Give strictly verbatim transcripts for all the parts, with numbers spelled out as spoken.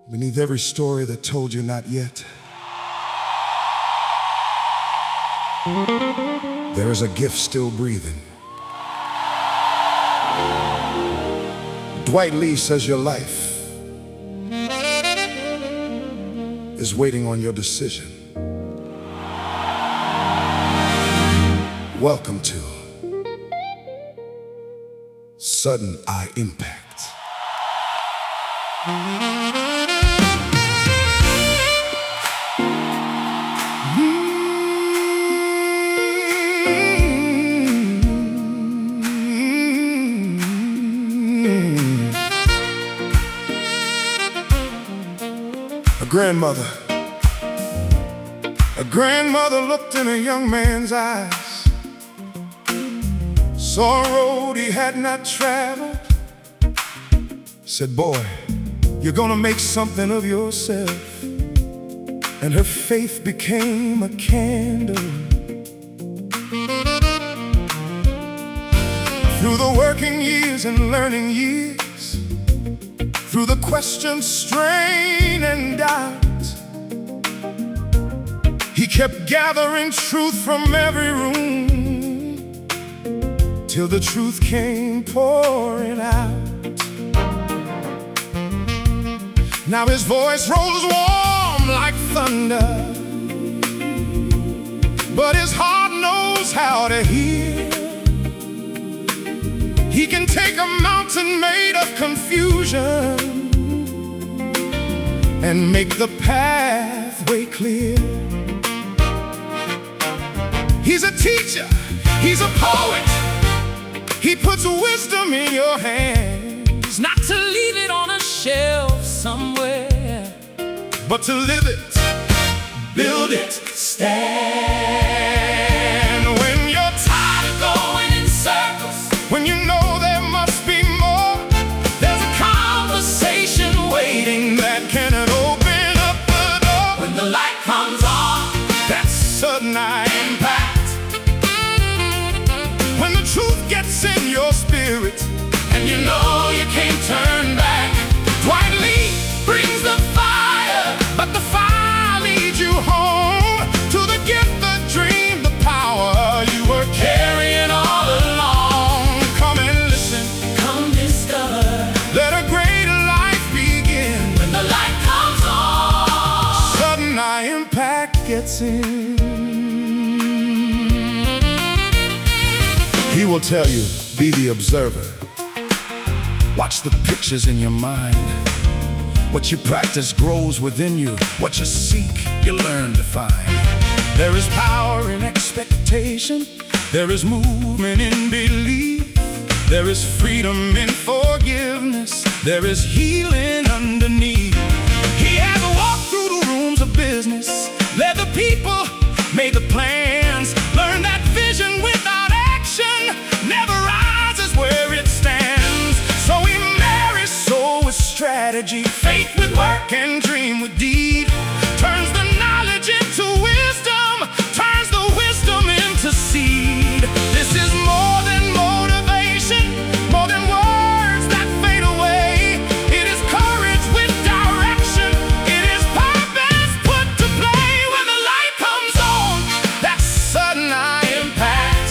Beneath every story that told you not yet, there is a gift still breathing. Dwight Lee says your life is waiting on your decision. Welcome to Sudden Eye Impact. A grandmother, a grandmother looked in a young man's eyes, saw a road he had not traveled, said, "Boy, you're gonna make something of yourself." And her faith became a candle. Through the working years and learning years, through the questions, strain, and doubt, he kept gathering truth from every room, till the truth came pouring out. Now his voice rolls warm like thunder, but his heart knows how to hear. He can take a mountain made of confusion and make the pathway clear. He's a teacher, he's a poet. He puts wisdom in your hands, not to leave it on a shelf somewhere, but to live it, build it, stand. When you're tired of going in circles, when you know there must be more, there's a conversation waiting that cannot open up the door. When the light comes on, that's sudden eye impact. When the truth gets in your spirit and you know you can't turn back, Dwight Lee brings the fire, but the fire leads you home to the gift, the dream, the power you were carrying all along. Come and listen, come discover, let a greater life begin. When the light comes on, sudden eye impact gets in. He will tell you, be the observer. Watch the pictures in your mind. What you practice grows within you. What you seek, you learn to find. There is power in expectation. There is movement in belief. There is freedom in forgiveness. There is healing underneath. He has walked through the rooms of business, led the people, made the plans, learned that vision without action never rises where it stands. So he marries soul with strategy, faith with work, and dream with deed. Turns the knowledge into wisdom, turns the wisdom into seed. This is more than motivation, more than words that fade away. It is courage with direction. It is purpose put to play. When the light comes on, that's sudden eye impact.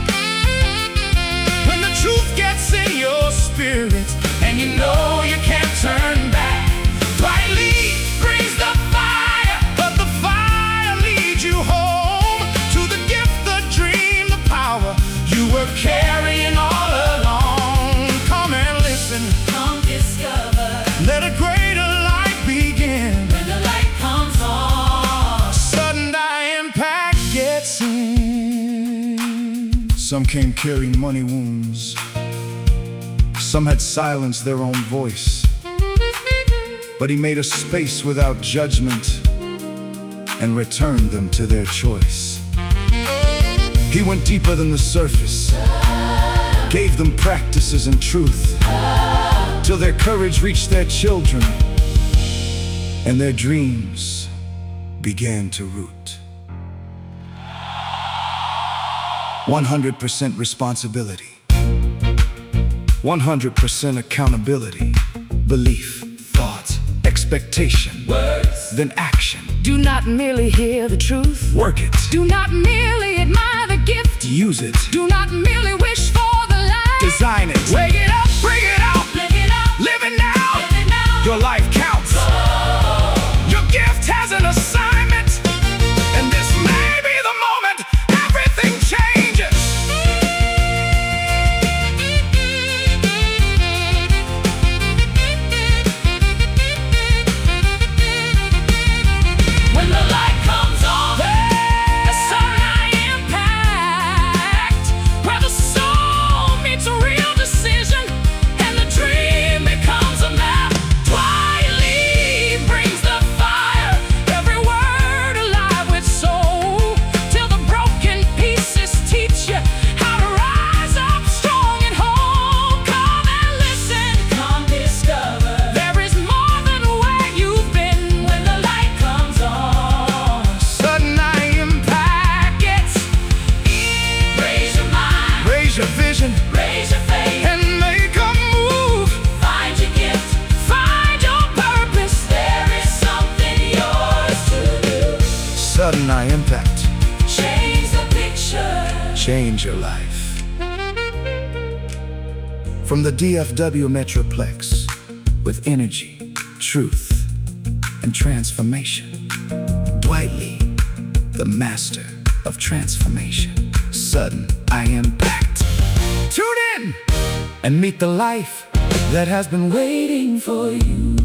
When the truth gets in your spirit and you know you can't turn back, Dwight Lee brings the fire, but the fire leads you home to the gift, the dream, the power you were carrying all along. Come and listen, come discover, let a greater life begin. When the light comes on, sudden eye impact gets in. Some came carrying money wounds. Some had silenced their own voice. But he made a space without judgment and returned them to their choice. He went deeper than the surface, gave them practices and truth, till their courage reached their children and their dreams began to root. one hundred percent responsibility, one hundred percent accountability, belief, thought, expectation. expectation, Words. then action. Do not merely hear the truth. Work it, Do not merely admire the gift. use it, Do not merely wish for the light. design it, Wake it up, bring it out, live it up, live it now. live it now. Your life counts. Your gift has an assignment, and this may be the moment everything changes. When the light comes on, a sudden impact, where the soul meets a real decision, and the dream becomes a map. Twilight brings the fire, every word alive with soul, till the broken pieces teach you how to rise up strong and whole. Come and listen, come discover, there is more than where you've been when the light comes on. Sudden eye impact gets. Raise your mind, Raise your vision raise your faith, and make a move. find your gift, find your purpose. There is something yours to do. Sudden eye impact. Change the picture. Change your life. From the D F W Metroplex, with energy, truth, and transformation. Dwight Lee, the master of transformation. Sudden eye impact. Tune in and meet the life that has been waiting for you.